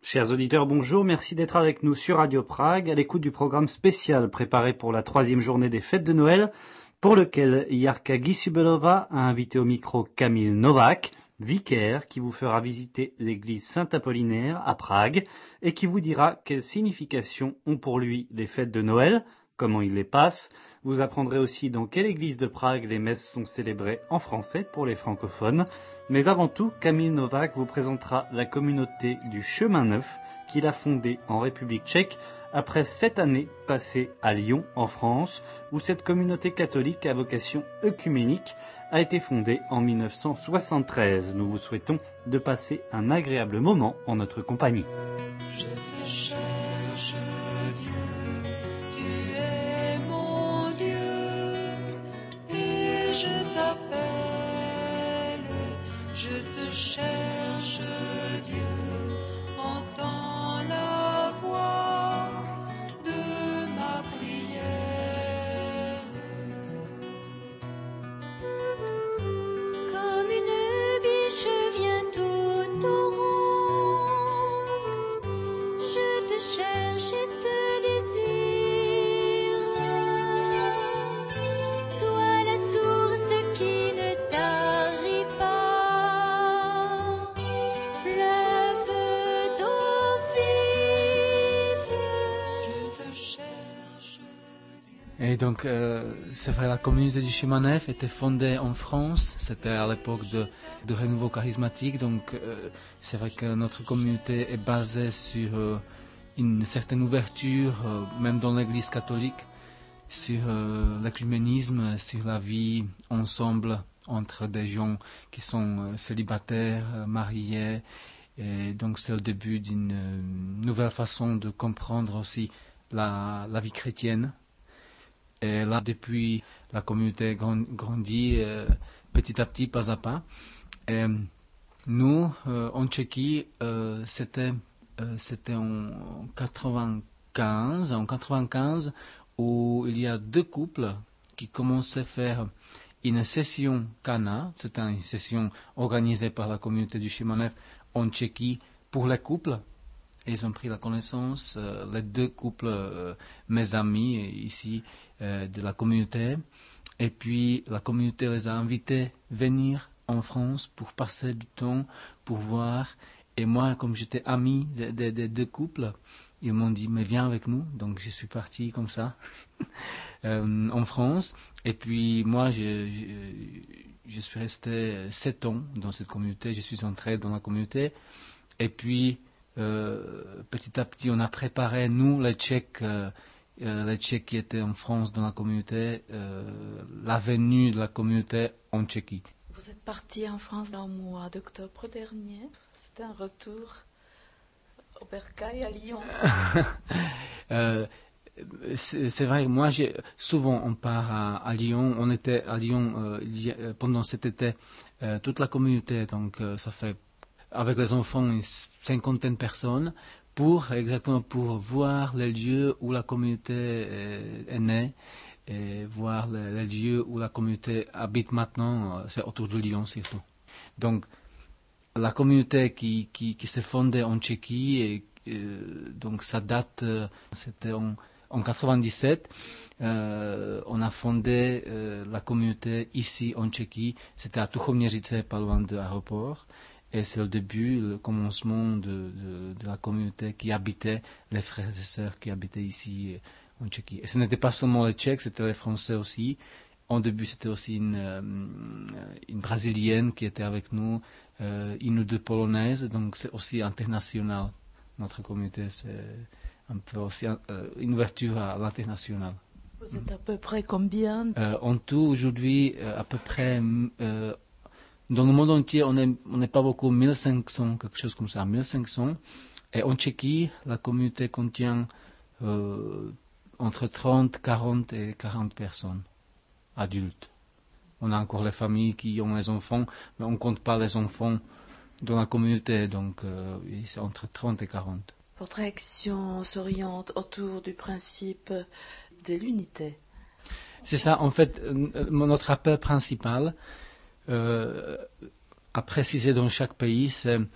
Chers auditeurs, bonjour, merci d'être avec nous sur Radio Prague, à l'écoute du programme spécial préparé pour la 3e journée des fêtes de Noël, pour lequel Jarka Gisubelova a invité au micro Kamil Novak, vicaire, qui vous fera visiter l'église Saint-Apollinaire à Prague et qui vous dira quelle signification ont pour lui les fêtes de Noël, comment il les passe. Vous apprendrez aussi dans quelle église de Prague les messes sont célébrées en français pour les francophones. Mais avant tout, Kamil Novak vous présentera la communauté du Chemin Neuf qu'il a fondée en République tchèque après 7 années passées à Lyon, en France, où cette communauté catholique à vocation œcuménique a été fondée en 1973. Nous vous souhaitons de passer un agréable moment en notre compagnie. Je te cherche, Dieu, tu es mon Dieu, et je t'appelle, je te cherche, Dieu, entends la voix de ma prière. Comme une biche vient au torrent, je te cherche et te désire. Sois la source qui ne tarit pas, fleuve d'eau vive. Je te cherche, Dieu. Et donc, c'est vrai, la communauté du Chemin Neuf était fondée en France. C'était à l'époque de renouveau charismatique. Donc, c'est vrai que notre communauté est basée sur une certaine ouverture, même dans l'Église catholique, sur l'œcuménisme, sur la vie ensemble entre des gens qui sont célibataires, mariés. Et donc, c'est le début d'une nouvelle façon de comprendre aussi la vie chrétienne. Et là, depuis, la communauté grandit petit à petit, pas à pas. Et nous, en Tchéquie, c'était en 95, où il y a 2 couples qui commençaient à faire une session Cana. C'était une session organisée par la communauté du Chemin Neuf en Tchéquie pour les couples. Et ils ont pris la connaissance, les 2 couples, mes amis ici, de la communauté. Et puis la communauté les a invités à venir en France pour passer du temps, pour voir. Et moi, comme j'étais ami des 2 couples, ils m'ont dit, mais viens avec nous. Donc je suis parti comme ça en France. Et puis moi, je suis resté 7 ans dans cette communauté. Je suis entré dans la communauté. Et puis, petit à petit, on a préparé, nous, les Tchèques qui étaient en France dans la communauté, la venue de la communauté en Tchéquie. Vous êtes parti en France au mois d'octobre dernier. C'était un retour au Bercail à Lyon. C'est vrai, moi, souvent on part à Lyon. On était à Lyon pendant cet été, toute la communauté, donc ça fait avec les enfants une 50aine de personnes, exactement pour voir les lieux où la communauté est née et voir les lieux où la communauté habite maintenant, c'est autour de Lyon surtout. Donc la communauté qui s'est fondée en Tchéquie, donc ça date, c'était en 97, on a fondé la communauté ici en Tchéquie, c'était à Tuchoměřice, pas loin de l'aéroport. Et c'est le début, le commencement de la communauté qui habitait, les frères et sœurs qui habitaient ici en Tchéquie. Et ce n'était pas seulement les Tchèques, c'était les Français aussi. Au début, c'était aussi une Brésilienne qui était avec nous, une ou 2 Polonaises, donc c'est aussi international. Notre communauté, c'est un peu aussi une ouverture à l'international. Vous êtes à peu près combien? En tout, aujourd'hui, à peu près... dans le monde entier, on n'est pas beaucoup, 1500, quelque chose comme ça, 1500. Et en Tchéquie, la communauté contient entre 30, 40 et 40 personnes, adultes. On a encore les familles qui ont les enfants, mais on ne compte pas les enfants dans la communauté, donc c'est entre 30 et 40. Votre action s'oriente autour du principe de l'unité. C'est ça, en fait, notre appel principal, à préciser dans chaque pays, c'est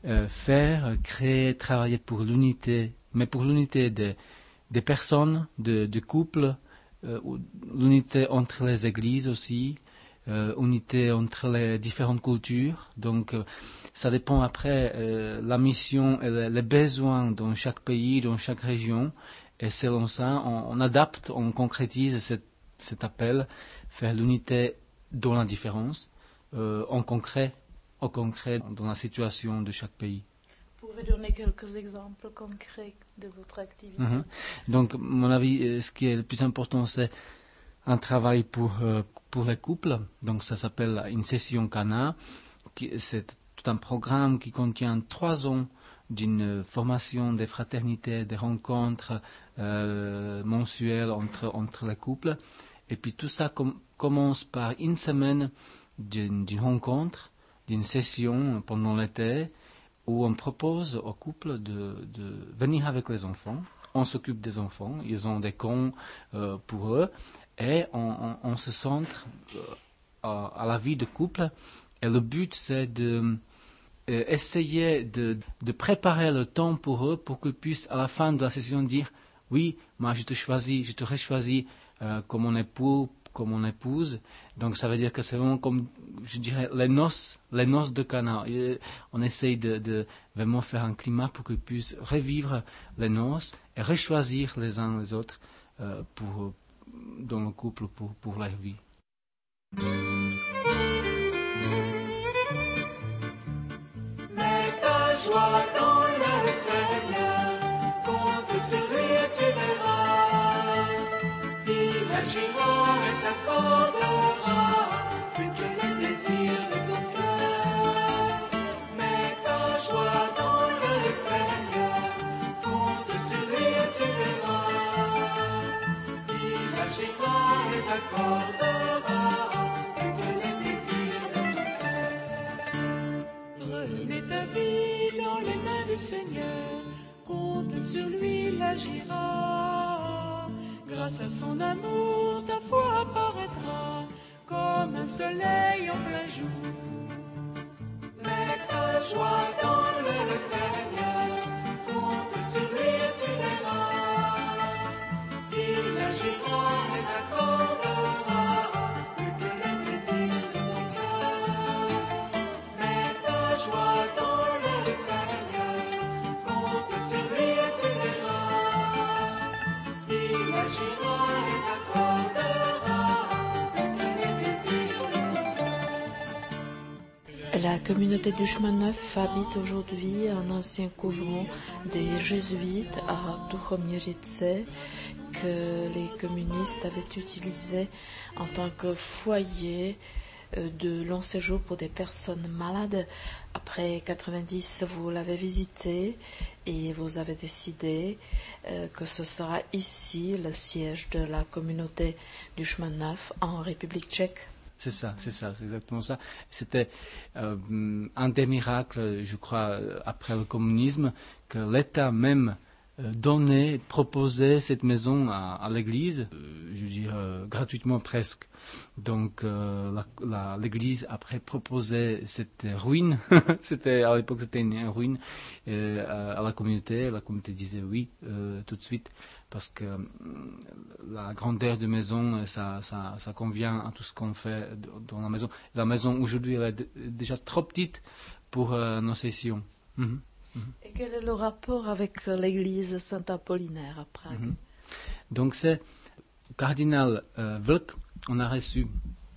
créer, travailler pour l'unité, mais pour l'unité des personnes, de couples, l'unité entre les églises aussi, unité entre les différentes cultures. Donc, ça dépend après la mission et les besoins dans chaque pays, dans chaque région. Et selon ça, on adapte, on concrétise cet appel, faire l'unité dans la différence, au concret, dans la situation de chaque pays. Vous pouvez donner quelques exemples concrets de votre activité? Donc, à mon avis, ce qui est le plus important, c'est un travail pour les couples. Donc, ça s'appelle une session Cana. C'est tout un programme qui contient 3 ans d'une formation des fraternités, des rencontres mensuelles entre les couples. Et puis tout ça commence par une semaine d'une rencontre, d'une session pendant l'été, où on propose aux couples de venir avec les enfants. On s'occupe des enfants, ils ont des camps pour eux, et on se centre à la vie de couple. Et le but, c'est essayer de préparer le temps pour eux, pour qu'ils puissent à la fin de la session dire « Oui, moi je te choisi comme mon époux, comme mon épouse ». Donc ça veut dire que c'est vraiment comme, je dirais, les noces de Cana. Et on essaye de vraiment faire un climat pour qu'ils puissent revivre les noces et rechoisir les uns les autres dans le couple pour leur vie. Joie dans le Seigneur, compte sur lui et tu verras. Il agira et t'accordera plus que les désirs de ton cœur. Mets ta joie dans le Seigneur, compte sur lui et tu verras. Il agira et t'accordera plus que les désirs de ton cœur. Remets ta vie dans les mains du Seigneur, compte sur lui, il agira. Grâce à son amour, ta foi apparaîtra comme un soleil en plein jour. Mets ta joie dans le Seigneur, compte sur lui et tu verras. Il agira et t'accordera plus que les désirs de ton cœur. Mets ta joie dans le Seigneur, compte sur lui et tu verras. Il agira et t'accordera plus que les désirs de ton cœur. La communauté du chemin neuf habite aujourd'hui un ancien couvent des jésuites à Tuchomiežice que les communistes avaient utilisé en tant que foyer de long séjour pour des personnes malades. Après 90, vous l'avez visité et vous avez décidé que ce sera ici le siège de la communauté du chemin neuf en République tchèque. C'est ça, c'est exactement ça. C'était un des miracles, je crois, après le communisme, que l'État même donnait, proposait cette maison à l'Église, je veux dire gratuitement presque. Donc l'Église après proposait cette ruine, à l'époque c'était une ruine à la communauté. La communauté disait oui tout de suite parce que la grandeur de maison ça convient à tout ce qu'on fait dans la maison. La maison aujourd'hui elle est déjà trop petite pour nos sessions. Et quel est le rapport avec l'église Saint-Apollinaire à Prague? Donc c'est cardinal Vlk. On a reçu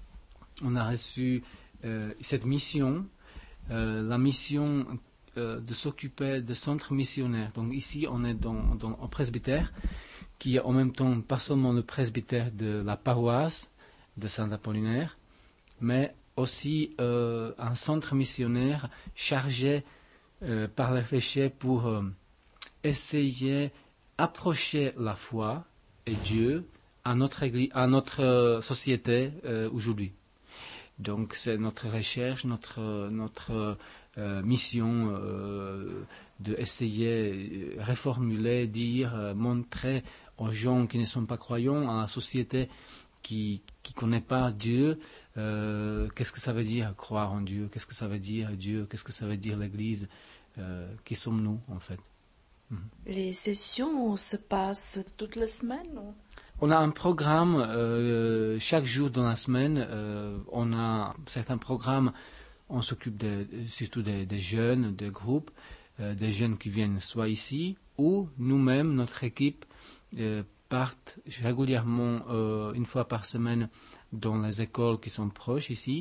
cette mission, la mission de s'occuper des centres missionnaires. Donc ici, on est au presbytère, qui est en même temps pas seulement le presbytère de la paroisse de Saint-Apollinaire, mais aussi un centre missionnaire chargé par l'évêché pour essayer d'approcher la foi et Dieu à notre société aujourd'hui. Donc c'est notre recherche, notre mission d'essayer de reformuler, dire, montrer aux gens qui ne sont pas croyants, à la société qui ne connaît pas Dieu, qu'est-ce que ça veut dire croire en Dieu, qu'est-ce que ça veut dire Dieu, qu'est-ce que ça veut dire l'Église, qui sommes-nous en fait. Les sessions se passent toutes les semaines ou? On a un programme chaque jour dans la semaine. On a certains programmes. On s'occupe surtout des jeunes, des groupes, des jeunes qui viennent soit ici ou nous-mêmes, notre équipe, partent régulièrement une fois par semaine dans les écoles qui sont proches ici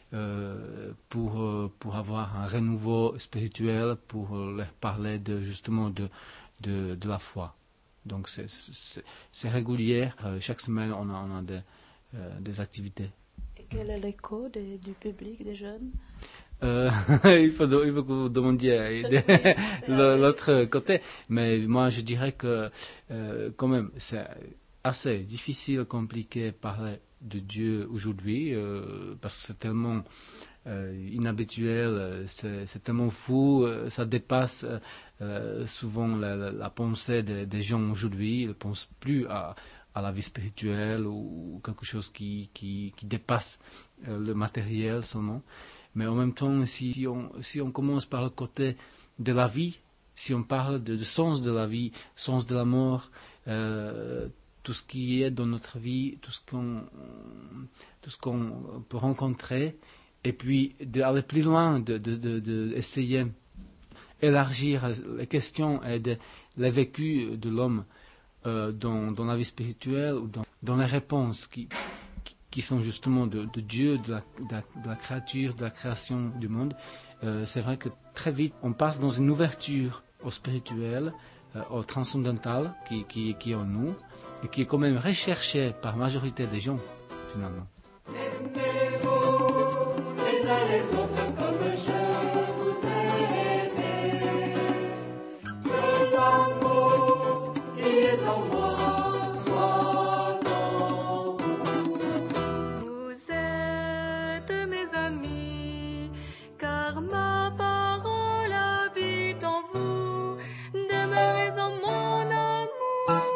pour avoir un renouveau spirituel, pour leur parler justement de la foi. Donc c'est régulier. Chaque semaine, on a des activités. Et quel est l'écho du public, des jeunes? Il faut que vous demandiez l'autre côté. Mais moi, je dirais que quand même, c'est assez difficile, compliqué de parler de Dieu aujourd'hui parce que c'est tellement inhabituel, c'est tellement fou, ça dépasse souvent la pensée des gens aujourd'hui. Ils ne pensent plus à la vie spirituelle ou quelque chose qui dépasse le matériel seulement. Mais en même temps, si on commence par le côté de la vie, si on parle du sens de la vie, sens de la mort, tout ce qui est dans notre vie, tout ce qu'on peut rencontrer, et puis d'aller plus loin, d'essayer d'élargir les questions et les vécus de l'homme dans la vie spirituelle ou dans les réponses qui sont justement de Dieu, de la créature, de la création du monde. C'est vrai que très vite, on passe dans une ouverture au spirituel, au transcendantal qui est en nous et qui est quand même recherché par la majorité des gens, finalement. Aimez-vous les uns les autres comme je vous ai aimé. Que l'amour qui est en moi soit en vous. Vous êtes mes amis, car ma parole habite en vous. Demeurez en mon amour.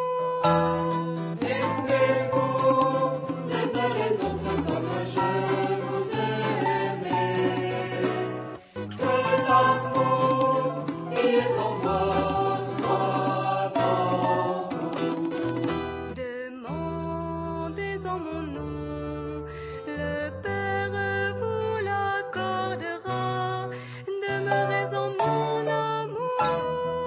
Aimez-vous les uns les autres comme je vous ai aimé. Que l'amour qui est en moi soit en vous. Demandez en mon nom, le Père vous l'accordera. Demeurez en mon amour.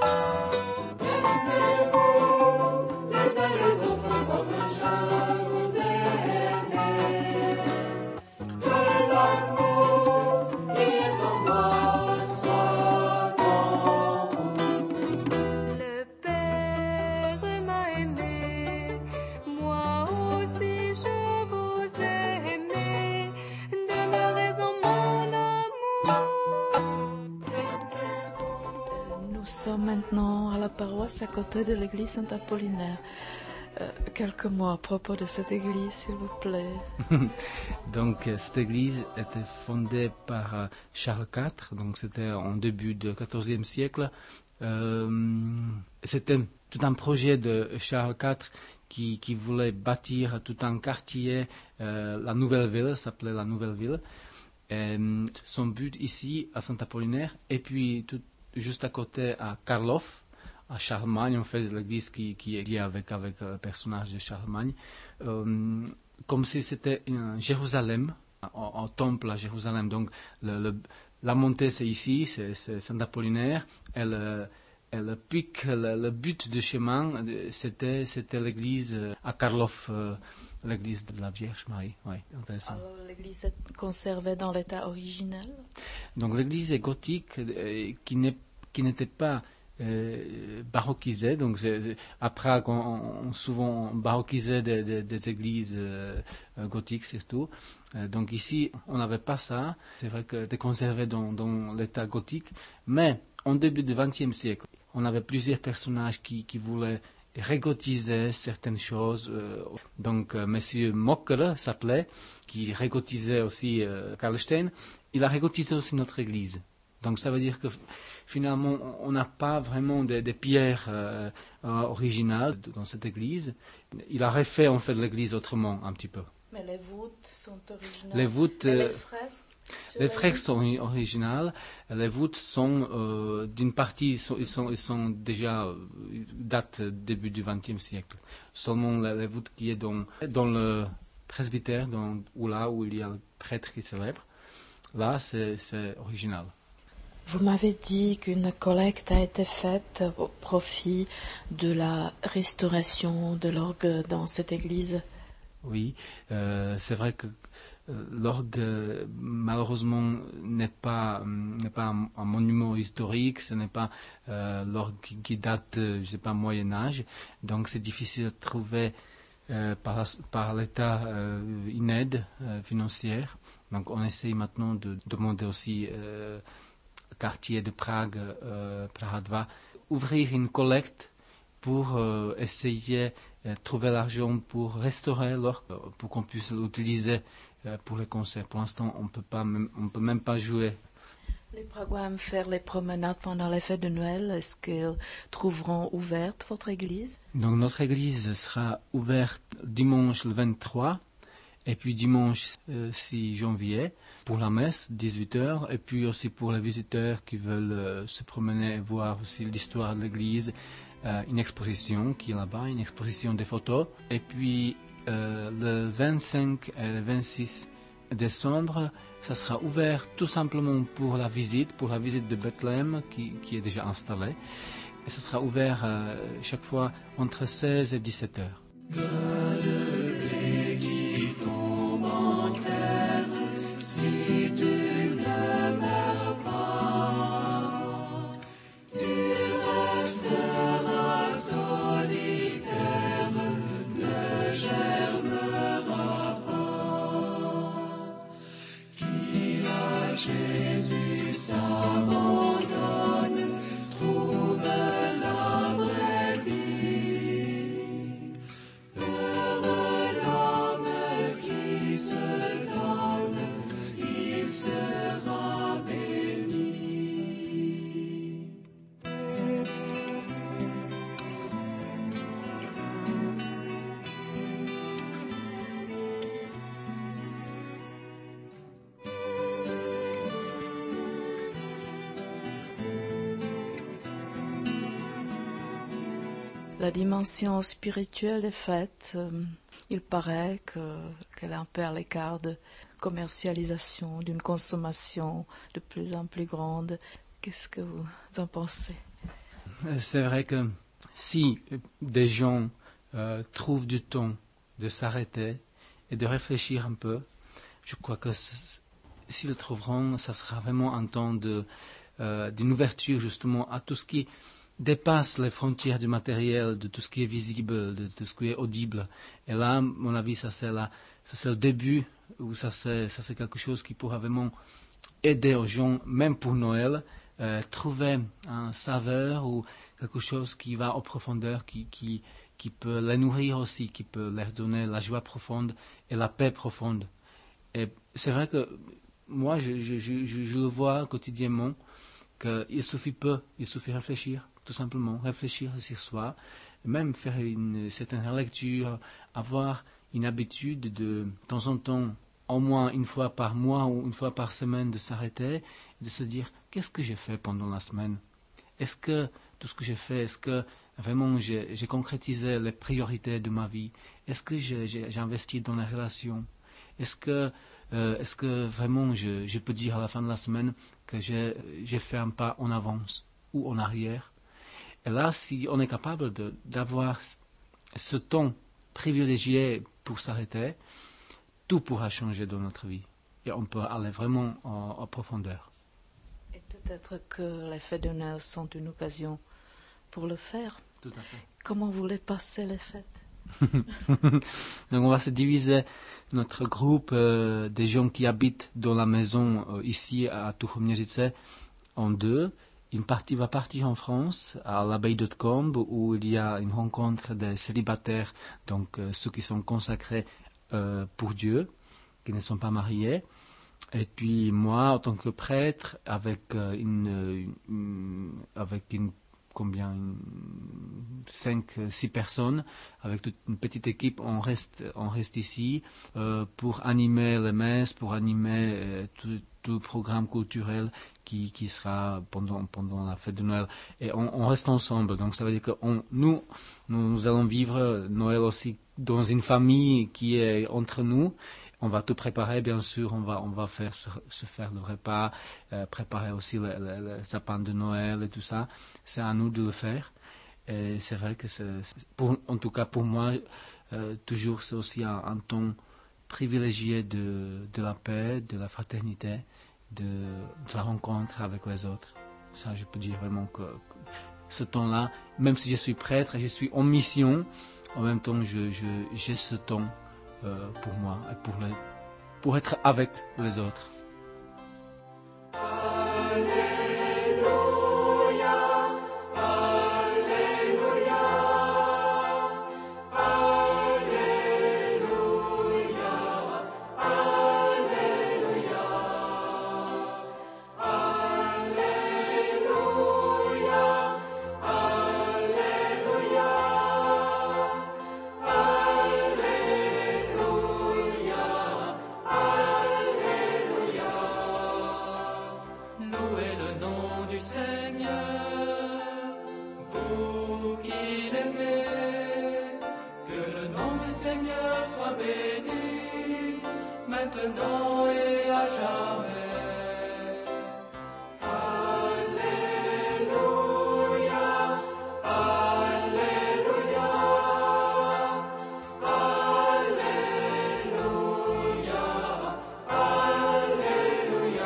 Aimez-vous les uns les autres comme je vous ai aimé. Que l'amour qui est en moi soit en vous. Le Père m'a aimé, moi aussi je vous ai aimé. Demeurez en mon amour. Nous sommes maintenant à la paroisse à côté de l'église Saint-Apollinaire. Quelques mots à propos de cette église, s'il vous plaît. Donc cette église était fondée par Charles IV, donc c'était en début du XIVe siècle. C'était tout un projet de Charles IV qui voulait bâtir tout un quartier, la nouvelle ville, s'appelait la nouvelle ville. Et son but ici à Saint-Apollinaire, et puis juste à côté à Karlov, à Charlemagne, en fait, l'église qui est liée avec le personnage de Charlemagne, comme si c'était Jérusalem, un temple à Jérusalem. Donc la montée c'est ici, c'est Saint-Apollinaire, et le pic, le but du chemin, c'était l'église à Karlov, l'église de la Vierge Marie. Oui, intéressant. Alors l'église est conservée dans l'état originel. Donc l'église est gothique qui n'était pas baroquisée. Donc à Prague, on souvent baroquisait des églises gothiques surtout. Donc ici, on n'avait pas ça. C'est vrai que c'était conservé dans l'état gothique. Mais en début du XXe siècle, on avait plusieurs personnages qui voulaient régotiser certaines choses. Donc Monsieur Mocker s'appelait, qui régotisait aussi Karlstein. Il a régotisé aussi notre église. Donc ça veut dire que finalement on n'a pas vraiment des pierres originales dans cette église. Il a refait en fait l'église autrement un petit peu. Mais les voûtes sont originales. Les voûtes, Et les fresques sur les fresques voûtes? sont originales. Les voûtes sont d'une partie, ils sont déjà datent début du XXe siècle. Seulement les voûtes qui est dans le presbytère, là où il y a le prêtre qui célèbre, là c'est original. Vous m'avez dit qu'une collecte a été faite au profit de la restauration de l'orgue dans cette église. Oui, c'est vrai que l'orgue, malheureusement, n'est pas un monument historique, ce n'est pas l'orgue qui date, je sais pas, Moyen Âge, donc c'est difficile de trouver par l'État une aide financière. Donc on essaye maintenant de demander aussi au quartier de Prague, Praha 2, ouvrir une collecte pour essayer de trouver l'argent pour restaurer l'orgue, pour qu'on puisse l'utiliser pour les concerts. Pour l'instant, on peut même pas jouer. Les Pragois aiment faire les promenades pendant les fêtes de Noël. Est-ce qu'ils trouveront ouverte votre église? Donc notre église sera ouverte dimanche le 23 et puis dimanche 6 janvier pour la messe, 18h, et puis aussi pour les visiteurs qui veulent se promener et voir aussi l'histoire de l'église, une exposition qui est là-bas, une exposition des photos. Et puis le 25 et le 26 décembre, ça sera ouvert tout simplement pour la visite de Bethléem qui est déjà installée. Et ça sera ouvert chaque fois entre 16 et 17 heures. La dimension spirituelle des fêtes, il paraît qu'elle est un peu à l'écart de commercialisation, d'une consommation de plus en plus grande. Qu'est-ce que vous en pensez? C'est vrai que si des gens trouvent du temps de s'arrêter et de réfléchir un peu, je crois que s'ils le trouveront, ça sera vraiment un temps d'une ouverture justement à tout ce qui dépasse les frontières du matériel, de tout ce qui est visible, de tout ce qui est audible. Et là, à mon avis, ça c'est le début, où ça c'est quelque chose qui pourra vraiment aider aux gens, même pour Noël, trouver un saveur ou quelque chose qui va en profondeur, qui peut les nourrir aussi, qui peut leur donner la joie profonde et la paix profonde. Et c'est vrai que moi, je le vois quotidiennement, qu'il suffit réfléchir, tout simplement, réfléchir sur soi, même faire une certaine lecture, avoir une habitude de temps en temps, au moins une fois par mois ou une fois par semaine, de s'arrêter et de se dire qu'est-ce que j'ai fait pendant la semaine? Est-ce que tout ce que j'ai fait, est-ce que vraiment j'ai concrétisé les priorités de ma vie? Est-ce que j'ai investi dans les relations? Est-ce que vraiment je peux dire à la fin de la semaine que j'ai fait un pas en avance ou en arrière? Et là, si on est capable d'avoir ce temps privilégié pour s'arrêter, tout pourra changer dans notre vie. Et on peut aller vraiment en profondeur. Et peut-être que les fêtes de Noël sont une occasion pour le faire. Tout à fait. Comment vous voulez passer les fêtes? Donc on va se diviser notre groupe des gens qui habitent dans la maison ici à Tuchomierzce en deux. Une partie va partir en France, à l'abbaye de Combe, où il y a une rencontre des célibataires, donc ceux qui sont consacrés pour Dieu, qui ne sont pas mariés. Et puis moi, en tant que prêtre, avec une combien 5-6 personnes. Avec toute une petite équipe, on reste ici pour animer les messes, pour animer tout le programme culturel qui sera pendant la fête de Noël. Et on reste ensemble. Donc ça veut dire que nous allons vivre Noël aussi dans une famille qui est entre nous. On va tout préparer, bien sûr. On va faire se faire le repas, préparer aussi le sapin de Noël et tout ça. C'est à nous de le faire. Et c'est vrai que en tout cas pour moi, toujours c'est aussi un temps privilégié de la paix, de la fraternité, de la rencontre avec les autres. Ça, je peux dire vraiment que ce temps-là, même si je suis prêtre et je suis en mission, en même temps, j'ai ce temps pour moi et pour être avec les autres. Louez le nom du Seigneur, vous qui l'aimez, que le nom du Seigneur soit béni, maintenant et à jamais. Alléluia, Alléluia, Alléluia, Alléluia.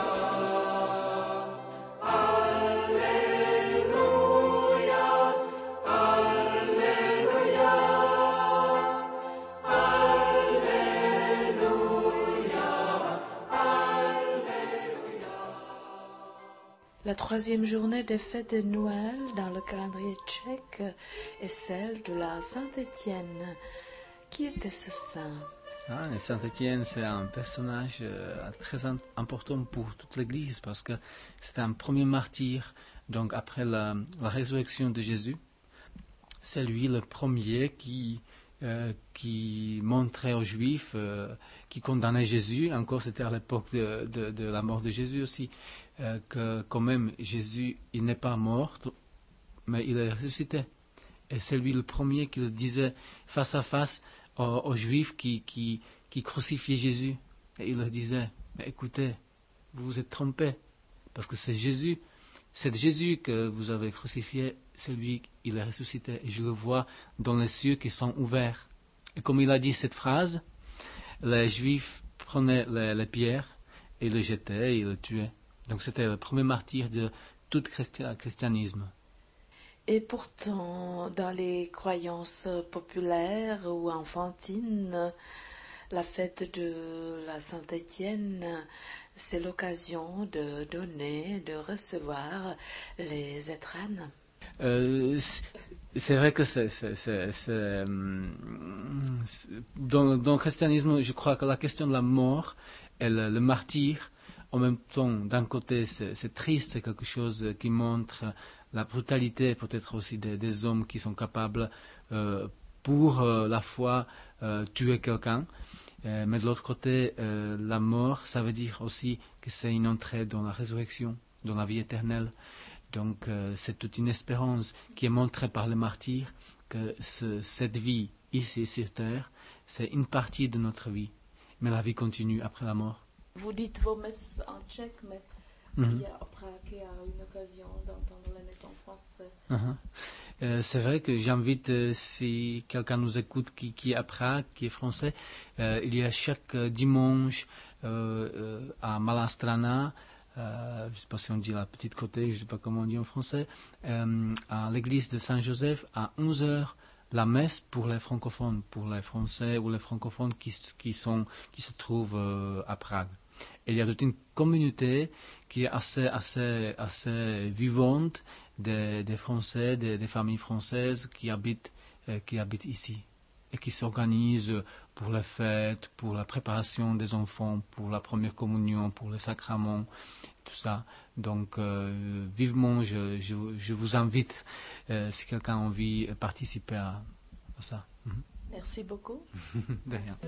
La troisième journée des fêtes de Noël dans le calendrier tchèque est celle de la Saint-Étienne. Qui était ce saint? Et Saint-Étienne, c'est un personnage très important pour toute l'Église parce que c'est un premier martyr. Donc après la résurrection de Jésus, c'est lui le premier qui montrait aux Juifs, qui condamnait Jésus. Encore, c'était à l'époque de la mort de Jésus aussi, que quand même Jésus, il n'est pas mort, mais il est ressuscité. Et c'est lui le premier qui le disait face à face aux Juifs qui crucifiaient Jésus. Et il leur disait, mais écoutez, vous vous êtes trompés, parce que c'est Jésus que vous avez crucifié, c'est lui, il est ressuscité. Et je le vois dans les cieux qui sont ouverts. Et comme il a dit cette phrase, les Juifs prenaient les pierres et le jetaient et le tuaient. Donc c'était le premier martyr de tout christianisme. Et pourtant, dans les croyances populaires ou enfantines, la fête de la Saint-Étienne, c'est l'occasion de donner, de recevoir les étrennes. C'est vrai que dans le christianisme, je crois que la question de la mort et le martyr, en même temps, d'un côté, c'est triste, c'est quelque chose qui montre la brutalité peut-être aussi des hommes qui sont capables, pour la foi, tuer quelqu'un. Mais de l'autre côté, la mort, ça veut dire aussi que c'est une entrée dans la résurrection, dans la vie éternelle. Donc c'est toute une espérance qui est montrée par les martyrs, que cette vie ici sur terre, c'est une partie de notre vie. Mais la vie continue après la mort. Vous dites vos messes en tchèque, mais il y a après qu'il y a une occasion d'entendre les messes en français. C'est vrai que j'invite, si quelqu'un nous écoute qui est à Prague, qui est français, il y a chaque dimanche à Malá Strana, je ne sais pas si on dit la petite côté, je ne sais pas comment on dit en français, à l'église de Saint-Joseph à 11h, la messe pour les francophones, pour les Français ou les francophones qui se trouvent à Prague. Et il y a toute une communauté qui est assez vivante, des Français, des familles françaises qui habitent ici. et qui s'organisent pour les fêtes, pour la préparation des enfants, pour la première communion, pour les sacrements, tout ça. Donc, vivement, je vous invite, si quelqu'un a envie, de participer à ça. Merci beaucoup. De rien.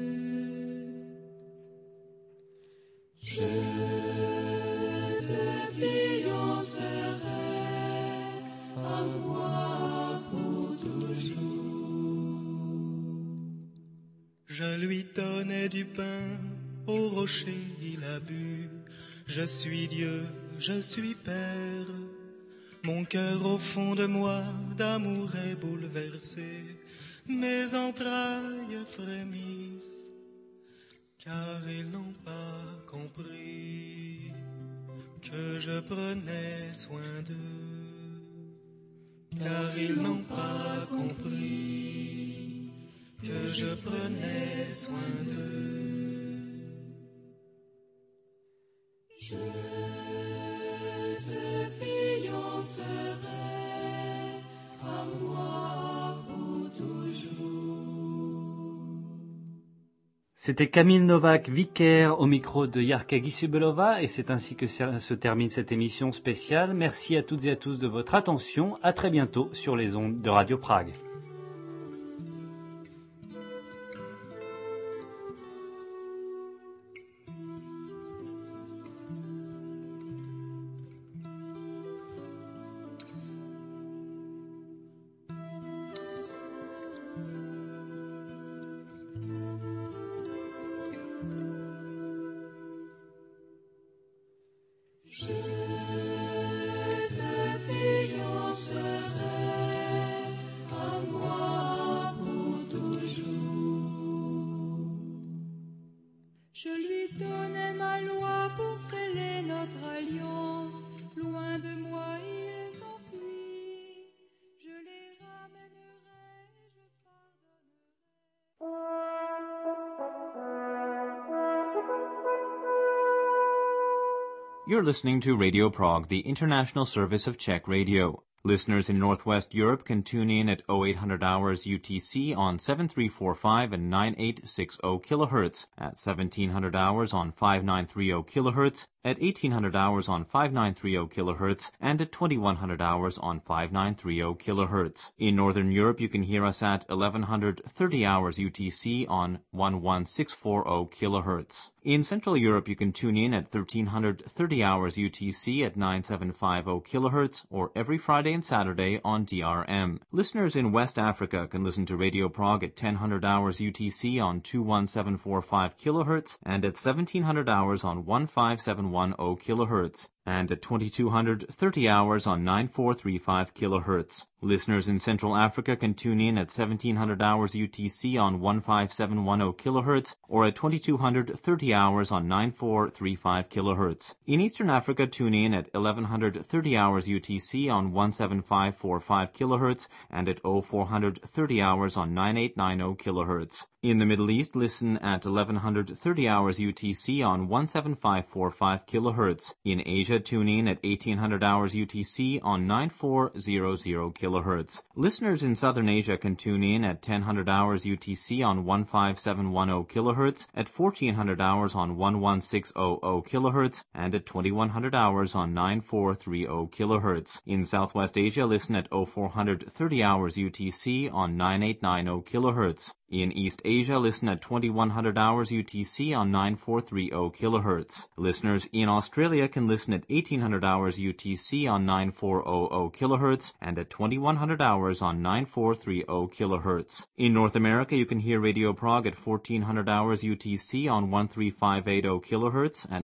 Je te fiancerai à moi pour toujours. Je lui donnais du pain, au rocher il a bu. Je suis Dieu, je suis Père. Mon cœur au fond de moi d'amour est bouleversé. Mes entrailles frémissent, car ils n'ont pas compris que je prenais soin d'eux. Car ils n'ont pas compris que je prenais soin d'eux. Je te fiancerai à moi pour toujours. C'était Kamil Novak, vicaire, au micro de Jarka Gisubelova, et c'est ainsi que se termine cette émission spéciale. Merci à toutes et à tous de votre attention. À très bientôt sur les ondes de Radio Prague. Je te fiancerai à moi pour toujours. Je lui donnais ma loi pour sceller notre alliance. Loin de moi, ils s'enfuient. Je les ramènerai, je pardonnerai. You're listening to Radio Prague, the international service of Czech Radio. Listeners in Northwest Europe can tune in at 0800 hours UTC on 7345 and 9860 kilohertz, at 1700 hours on 5930 kilohertz, at 1800 hours on 5930 kilohertz, and at 2100 hours on 5930 kilohertz. In Northern Europe, you can hear us at 1130 hours UTC on 11640 kilohertz. In Central Europe, you can tune in at 1330 hours UTC at 9750 kilohertz, or every Friday and Saturday on DRM. Listeners in West Africa can listen to Radio Prague at 1000 hours UTC on 21745 kilohertz, and at 1700 hours on 15710 kilohertz, and at 2230 hours on 9435 kilohertz. Listeners in Central Africa can tune in at 1700 hours UTC on 15710 kilohertz, or at 2230 hours on 9435 kilohertz. In Eastern Africa, tune in at 1130 hours UTC on 17545 kilohertz, and at 0430 hours on 9890 kilohertz. In the Middle East, listen at 1130 hours UTC on 17545 kilohertz. In Asia, tune in at 1800 hours UTC on 9400 kilohertz. Listeners in Southern Asia can tune in at 1000 hours UTC on 15710 kilohertz, at 1400 hours on 11600 kilohertz, and at 2100 hours on 9430 kilohertz. In Southwest Asia, listen at 0430 hours UTC on 9890 kilohertz. In East Asia, listen at 2100 hours UTC on 9430 kilohertz. Listeners in Australia can listen at 1800 hours UTC on 9400 kilohertz, and at 2100 hours on 9430 kilohertz. In North America, you can hear Radio Prague at 1400 hours UTC on 13580 kilohertz, at